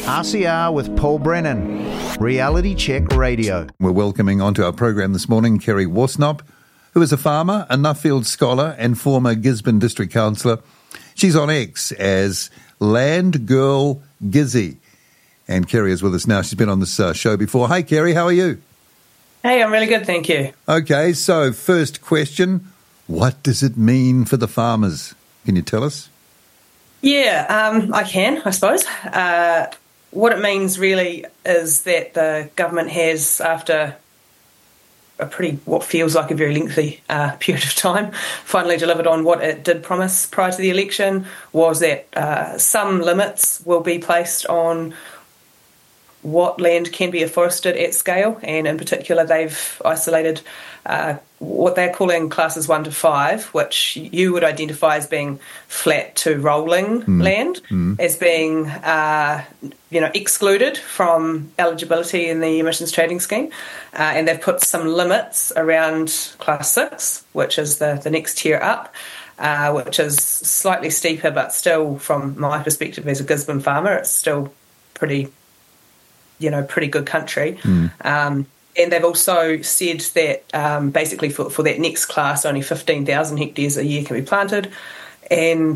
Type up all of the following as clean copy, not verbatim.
RCR with Paul Brennan, Reality Check Radio. We're welcoming onto our program this morning Kerry Worsnop, who is a farmer, a Nuffield scholar and former Gisborne District Councillor. She's on X as Land Girl Gizzy. And Kerry is with us now. She's been on this show before. Hey, Kerry, how are you? Hey, I'm really good, thank you. Okay, so first question, what does it mean for the farmers? Can you tell us? Yeah, I can, I suppose. What it means really is that the government has, after what feels like a very lengthy period of time, finally delivered on what it did promise prior to the election, was that some limits will be placed on what land can be afforested at scale, and in particular they've isolated what they're calling classes 1 to 5, which you would identify as being flat to rolling land, as being excluded from eligibility in the emissions trading scheme, and they've put some limits around class 6, which is the next tier up, which is slightly steeper, but still, from my perspective as a Gisborne farmer, it's still pretty good country. And they've also said that basically for that next class, only 15,000 hectares a year can be planted, and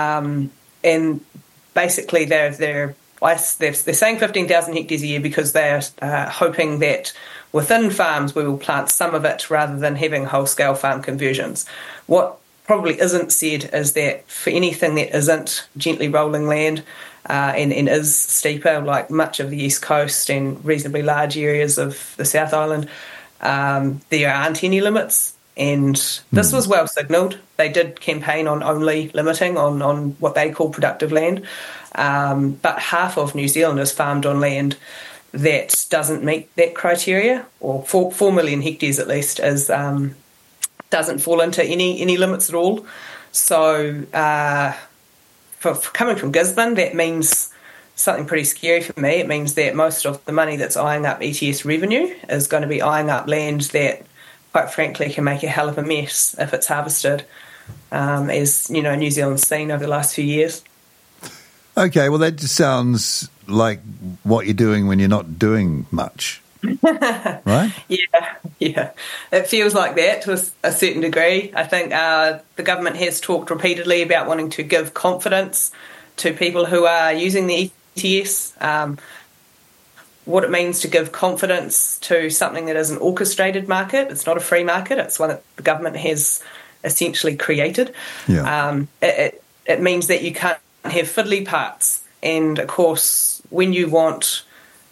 basically they're saying 15,000 hectares a year because they're hoping that within farms we will plant some of it rather than having whole-scale farm conversions. What probably isn't said is that for anything that isn't gently rolling land and is steeper, like much of the East Coast and reasonably large areas of the South Island, there aren't any limits. And this was well signalled. They did campaign on only limiting on what they call productive land. But half of New Zealand is farmed on land that doesn't meet that criteria, or 4 million hectares at least, doesn't fall into any limits at all. So for coming from Gisborne, that means something pretty scary for me. It means that most of the money that's eyeing up ETS revenue is going to be eyeing up land that, quite frankly, can make a hell of a mess if it's harvested, as New Zealand's seen over the last few years. Okay, well, that just sounds like what you're doing when you're not doing much. Right? Yeah. It feels like that to a certain degree. I think the government has talked repeatedly about wanting to give confidence to people who are using the ETS. What it means to give confidence to something that is an orchestrated market. It's not a free market. It's one that the government has essentially created. Yeah. It means that you can't have fiddly parts. And, of course, when you want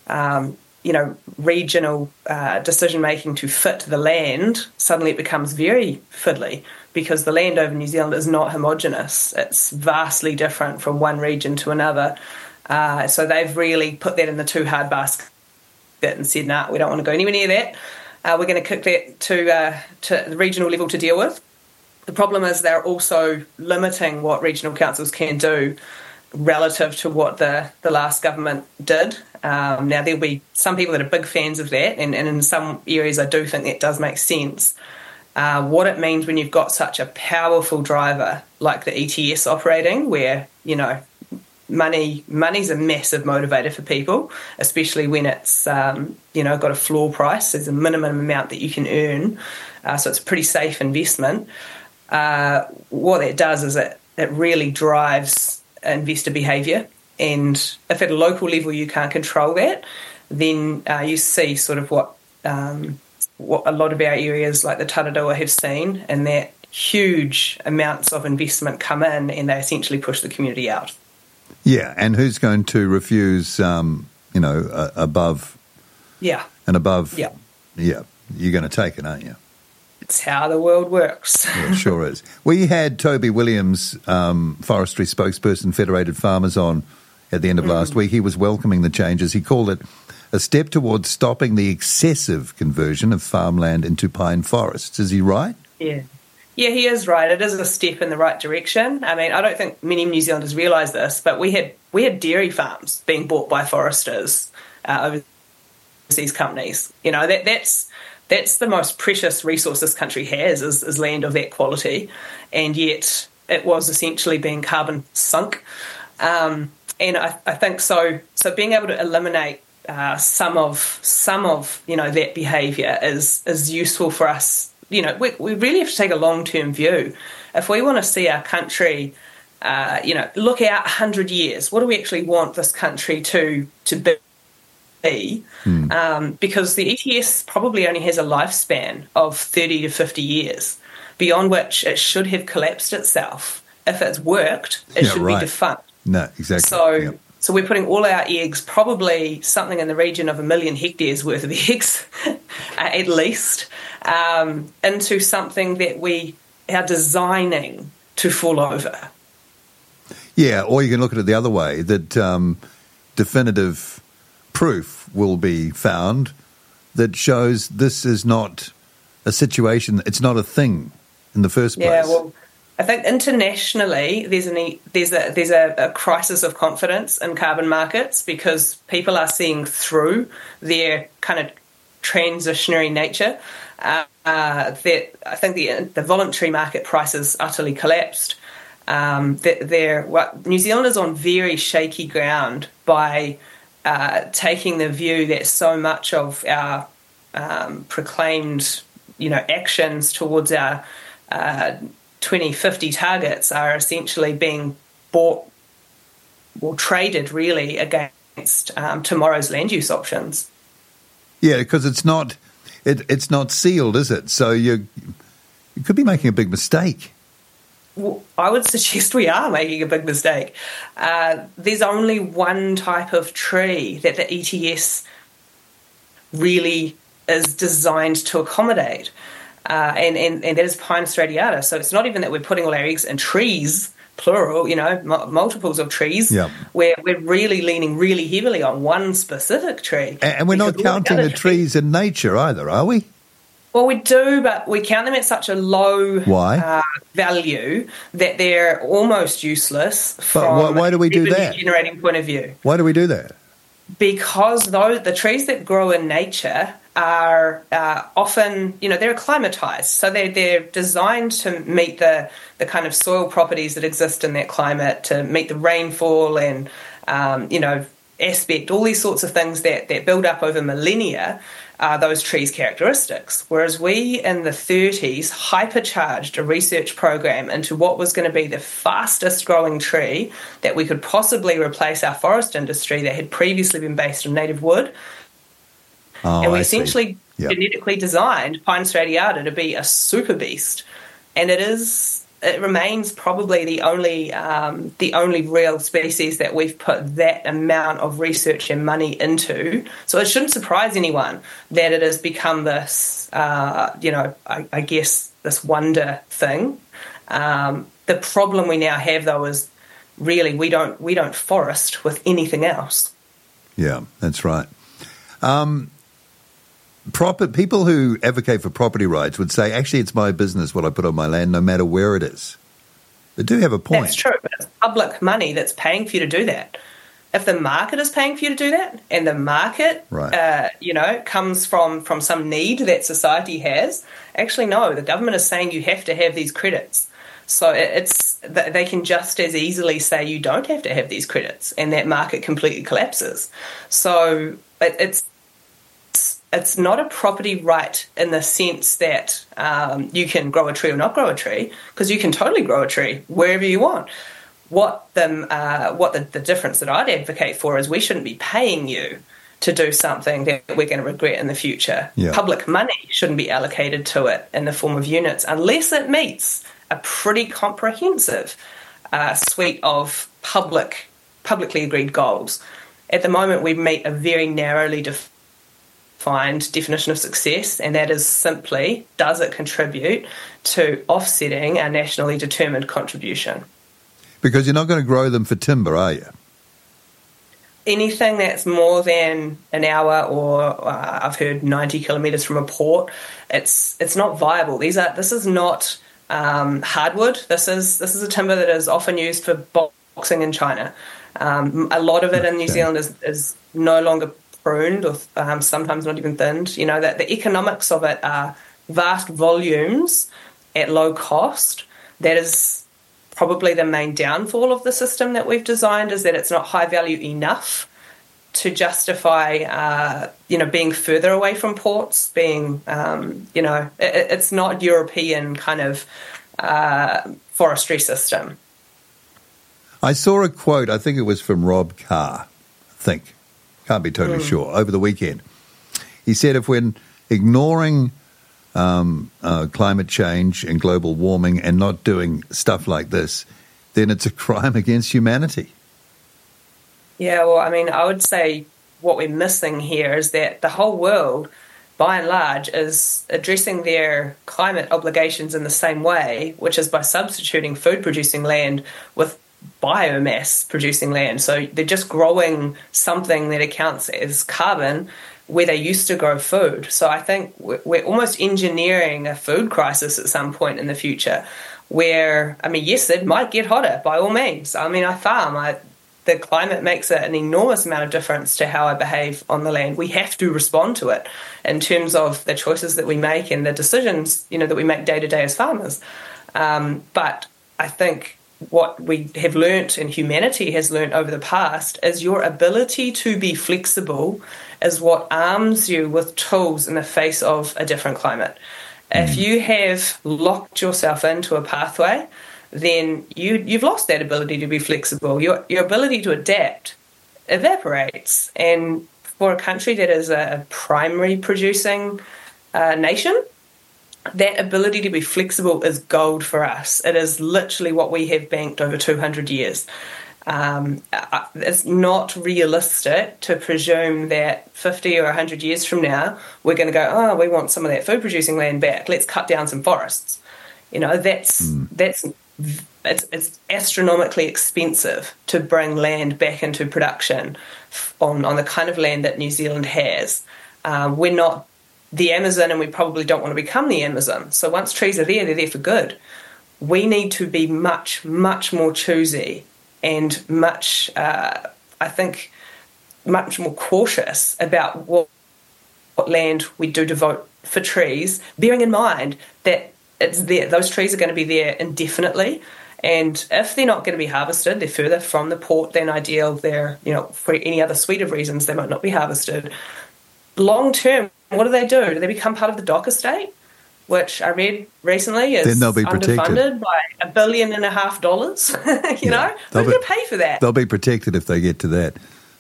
regional decision-making to fit the land, suddenly it becomes very fiddly because the land over New Zealand is not homogenous. It's vastly different from one region to another. So they've really put that in the too hard basket and said, nah, we don't want to go anywhere near that. We're going to kick that to the regional level to deal with. The problem is they're also limiting what regional councils can do relative to what the last government did. Now, there'll be some people that are big fans of that, and in some areas I do think that does make sense. What it means when you've got such a powerful driver like the ETS operating, where, money's a massive motivator for people, especially when it's, got a floor price. There's a minimum amount that you can earn, so it's a pretty safe investment. What that does is it really drives investor behaviour, and if at a local level you can't control that, then you see sort of what a lot of our areas like the Tararua have seen, and that huge amounts of investment come in and they essentially push the community out. Yeah, and who's going to refuse, above? Yeah. And above? Yeah. Yeah, you're going to take it, aren't you? It's how the world works. Yeah, it sure is. We had Toby Williams, forestry spokesperson, Federated Farmers, on at the end of last week. He was welcoming the changes. He called it a step towards stopping the excessive conversion of farmland into pine forests. Is he right? Yeah. Yeah, he is right. It is a step in the right direction. I mean, I don't think many New Zealanders realise this, but we had dairy farms being bought by foresters overseas companies. That's the most precious resource this country has is land of that quality, and yet it was essentially being carbon sunk. And I think so. So being able to eliminate some of that behaviour is useful for us. We really have to take a long-term view. If we want to see our country, look out 100 years, what do we actually want this country to be? Because the ETS probably only has a lifespan of 30 to 50 years, beyond which it should have collapsed itself. If it's worked, it should be defunct. No, exactly. So we're putting all our eggs, probably something in the region of 1 million hectares worth of eggs, at least, into something that we are designing to fall over. Yeah, or you can look at it the other way, that definitive proof will be found that shows this is not a situation, it's not a thing in the first place. Yeah, well, I think internationally there's a crisis of confidence in carbon markets because people are seeing through their kind of transitionary nature. That I think the voluntary market price has utterly collapsed. New Zealand is on very shaky ground by taking the view that so much of our proclaimed, actions towards our 2050 targets are essentially being bought or traded really against tomorrow's land use options. Yeah, because it's not sealed, is it? So you could be making a big mistake. Well, I would suggest we are making a big mistake. There's only one type of tree that the ETS really is designed to accommodate. And that is Pinus radiata. So it's not even that we're putting all our eggs in trees, plural, multiples of trees. Yeah. We're really leaning really heavily on one specific tree. And we're not counting the trees in nature either, are we? Well, we do, but we count them at such a low value that they're almost useless from why do we do that? Generating point of view. Why do we do that? Because the trees that grow in nature are often, they're acclimatized. So they're designed to meet the kind of soil properties that exist in that climate, to meet the rainfall and, aspect, all these sorts of things that build up over millennia are those trees' characteristics. Whereas we in the 30s hypercharged a research program into what was going to be the fastest growing tree that we could possibly replace our forest industry that had previously been based on native wood. And we essentially genetically designed Pinus radiata to be a super beast. And it remains probably the only real species that we've put that amount of research and money into. So it shouldn't surprise anyone that it has become this, I guess, this wonder thing. The problem we now have, though, is really we don't forest with anything else. Yeah, that's right. People who advocate for property rights would say, actually, it's my business what I put on my land, no matter where it is. They do have a point. That's true, but it's public money that's paying for you to do that. If the market is paying for you to do that, and the market, comes from some need that society has, actually, no, the government is saying you have to have these credits. So they can just as easily say you don't have to have these credits, and that market completely collapses. So it's not a property right in the sense that you can grow a tree or not grow a tree, because you can totally grow a tree wherever you want. What the difference that I'd advocate for is we shouldn't be paying you to do something that we're going to regret in the future. Yeah. Public money shouldn't be allocated to it in the form of units unless it meets a pretty comprehensive suite of publicly agreed goals. At the moment, we meet a very narrowly defined definition of success, and that is simply, does it contribute to offsetting our nationally determined contribution? Because you're not going to grow them for timber, are you? Anything that's more than an hour or I've heard 90 kilometres from a port, it's not viable. This is not hardwood. This is a timber that is often used for boxing in China. A lot of it in New Zealand is no longer pruned or sometimes not even thinned. That the economics of it are vast volumes at low cost. That is probably the main downfall of the system that we've designed, is that it's not high value enough to justify, being further away from ports, being, it's not European kind of forestry system. I saw a quote, I think it was from Rob Carr, can't be totally sure, over the weekend. He said if we're ignoring climate change and global warming and not doing stuff like this, then it's a crime against humanity. Yeah, well, I mean, I would say what we're missing here is that the whole world, by and large, is addressing their climate obligations in the same way, which is by substituting food-producing land with biomass-producing land. So they're just growing something that accounts as carbon where they used to grow food. So I think we're almost engineering a food crisis at some point in the future where, I mean, yes, it might get hotter, by all means. I mean, I farm. The climate makes an enormous amount of difference to how I behave on the land. We have to respond to it in terms of the choices that we make and the decisions, that we make day to day as farmers. But I think what we have learnt and humanity has learnt over the past is your ability to be flexible is what arms you with tools in the face of a different climate. If you have locked yourself into a pathway, then you've lost that ability to be flexible. Your ability to adapt evaporates. And for a country that is a primary producing nation, that ability to be flexible is gold for us. It is literally what we have banked over 200 years. It's not realistic to presume that 50 or 100 years from now, we're going to go, we want some of that food-producing land back. Let's cut down some forests. It's astronomically expensive to bring land back into production on the kind of land that New Zealand has. We're not the Amazon, and we probably don't want to become the Amazon. So once trees are there, they're there for good. We need to be much, much more choosy and much more cautious about what land we do devote for trees, bearing in mind that it's there. Those trees are going to be there indefinitely. And if they're not going to be harvested, they're further from the port than ideal. They're, for any other suite of reasons, they might not be harvested. Long term, what do? They become part of the dock estate, which I read recently is then they'll be underfunded by $1.5 billion. Who's going to pay for that? They'll be protected if they get to that.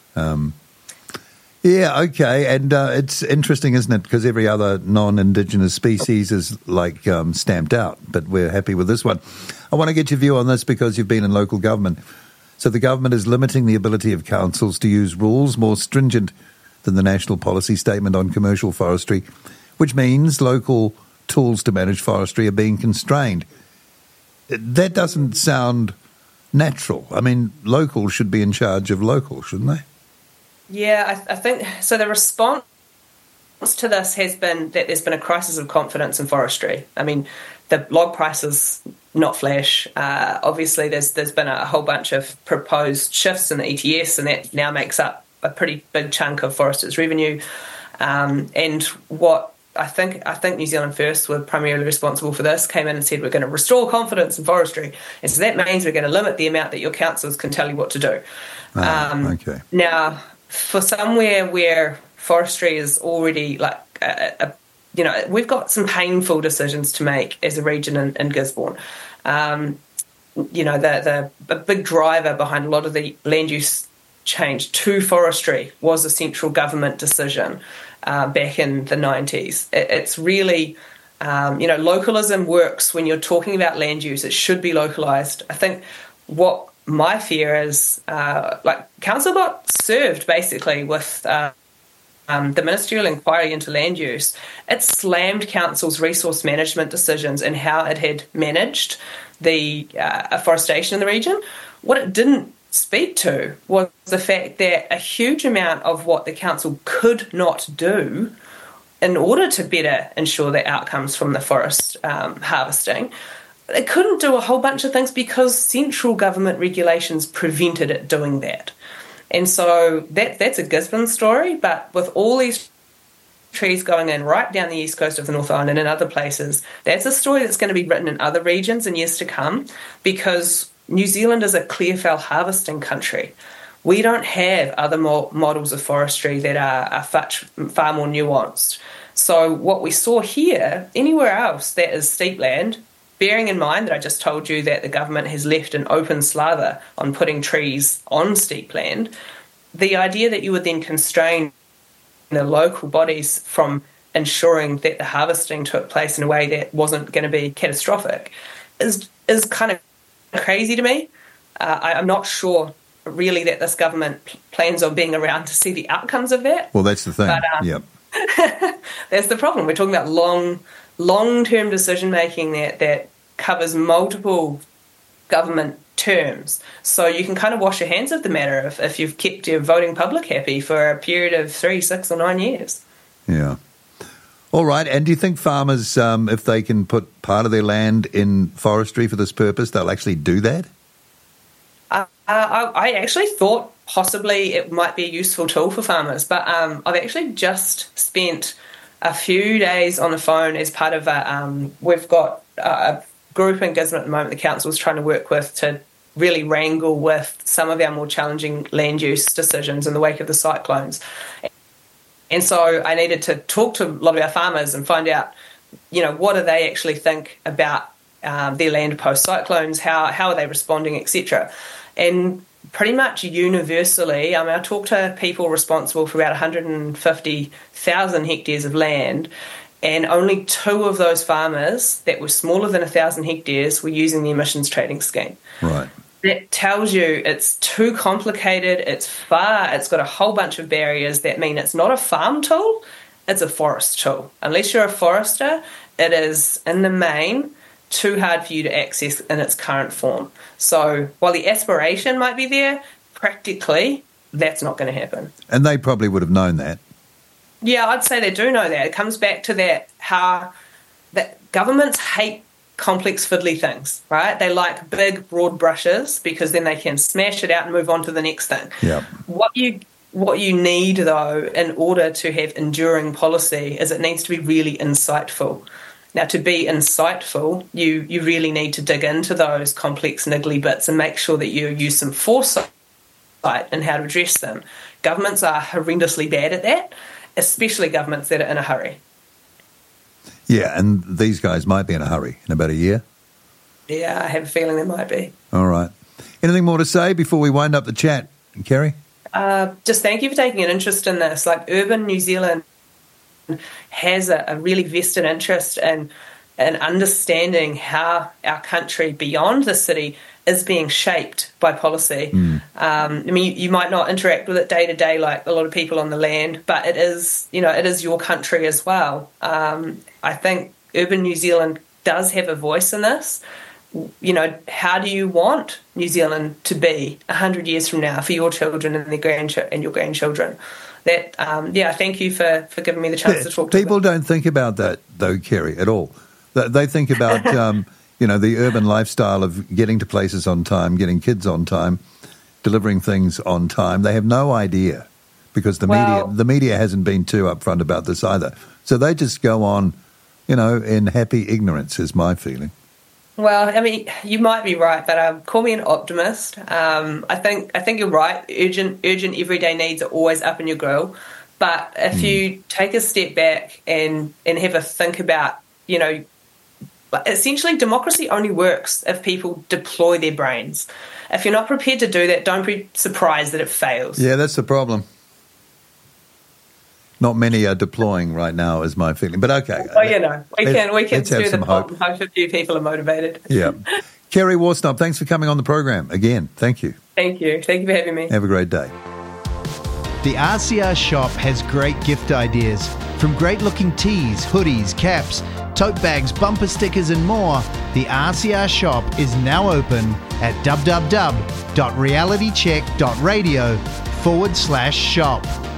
Okay, and it's interesting, isn't it? Because every other non-Indigenous species is stamped out, but we're happy with this one. I want to get your view on this because you've been in local government. So the government is limiting the ability of councils to use rules more stringent than the National Policy Statement on Commercial Forestry, which means local tools to manage forestry are being constrained. That doesn't sound natural. I mean, local should be in charge of local, shouldn't they? Yeah, I think so. The response to this has been that there's been a crisis of confidence in forestry. I mean, the log prices not flash. Obviously, there's been a whole bunch of proposed shifts in the ETS, and that now makes up a pretty big chunk of foresters' revenue. And what I think New Zealand First were primarily responsible for this, came in and said, we're going to restore confidence in forestry. And so that means we're going to limit the amount that your councils can tell you what to do. Okay. Now, for somewhere where forestry is already we've got some painful decisions to make as a region in Gisborne. The big driver behind a lot of the land use change to forestry was a central government decision back in the 90s. It's really, localism works when you're talking about land use. It should be localised. I think what my fear is, council got served basically with the ministerial inquiry into land use. It slammed council's resource management decisions and how it had managed the afforestation in the region. What it didn't speak to was the fact that a huge amount of what the council could not do in order to better ensure the outcomes from the forest harvesting, it couldn't do a whole bunch of things because central government regulations prevented it doing that. And so that's a Gisborne story, but with all these trees going in right down the east coast of the North Island and in other places, that's a story that's going to be written in other regions in years to come, because New Zealand is a clear fell harvesting country. We don't have other models of forestry that are far more nuanced. So what we saw here, anywhere else that is steep land, bearing in mind that I just told you that the government has left an open slather on putting trees on steep land, the idea that you would then constrain the local bodies from ensuring that the harvesting took place in a way that wasn't going to be catastrophic is kind of crazy to me. I'm not sure really that this government plans on being around to see the outcomes of that. Well, that's the thing. But, yep. That's the problem. We're talking about long-term decision-making that covers multiple government terms. So you can kind of wash your hands of the matter if you've kept your voting public happy for a period of 3, 6 or 9 years. Yeah. All right. And do you think farmers, if they can put part of their land in forestry for this purpose, they'll actually do that? I actually thought possibly it might be a useful tool for farmers, but I've actually just spent a few days on the phone as part of we've got a group in Gisborne at the moment the council is trying to work with to really wrangle with some of our more challenging land use decisions in the wake of the cyclones. And so I needed to talk to a lot of our farmers and find out, what do they actually think about their land post-cyclones, how are they responding, etc. And pretty much universally, I talked to people responsible for about 150,000 hectares of land, and only 2 of those farmers that were smaller than 1,000 hectares were using the emissions trading scheme. Right. That tells you it's too complicated, it's got a whole bunch of barriers that mean it's not a farm tool, it's a forest tool. Unless you're a forester, it is, in the main, too hard for you to access in its current form. So while the aspiration might be there, practically, that's not going to happen. And they probably would have known that. Yeah, I'd say they do know that. It comes back to that, how that governments hate complex, fiddly things, right? They like big, broad brushes because then they can smash it out and move on to the next thing. Yeah. What you need, though, in order to have enduring policy is it needs to be really insightful. Now, to be insightful, you really need to dig into those complex, niggly bits and make sure that you use some foresight in how to address them. Governments are horrendously bad at that, especially governments that are in a hurry. Yeah, and these guys might be in a hurry in about a year. Yeah, I have a feeling they might be. All right. Anything more to say before we wind up the chat, Kerry? Just thank you for taking an interest in this. Like, Urban New Zealand has a really vested interest in understanding how our country beyond the city is being shaped by policy. You might not interact with it day to day like a lot of people on the land, but it is your country as well. I think Urban New Zealand does have a voice in this. How do you want New Zealand to be 100 years from now for your children and your grandchildren? That thank you for giving me the chance to talk to people. Don't think about that, though, Kerry, at all. They think about, the urban lifestyle of getting to places on time, getting kids on time, delivering things on time. They have no idea because the media hasn't been too upfront about this either. So they just go on, in happy ignorance is my feeling. Well, you might be right, but call me an optimist. I think you're right. Urgent everyday needs are always up in your grill. But if you take a step back and have a think about, essentially democracy only works if people deploy their brains. If you're not prepared to do that, don't be surprised that it fails. Yeah, that's the problem. Not many are deploying right now, is my feeling. But okay. Well, we can do the hope. Hope a few people are motivated. Yeah. Kerry Worsnop, thanks for coming on the program again. Thank you. Thank you. Thank you for having me. Have a great day. The RCR shop has great gift ideas. From great-looking tees, hoodies, caps, tote bags, bumper stickers and more, the RCR shop is now open at www.realitycheck.radio/shop.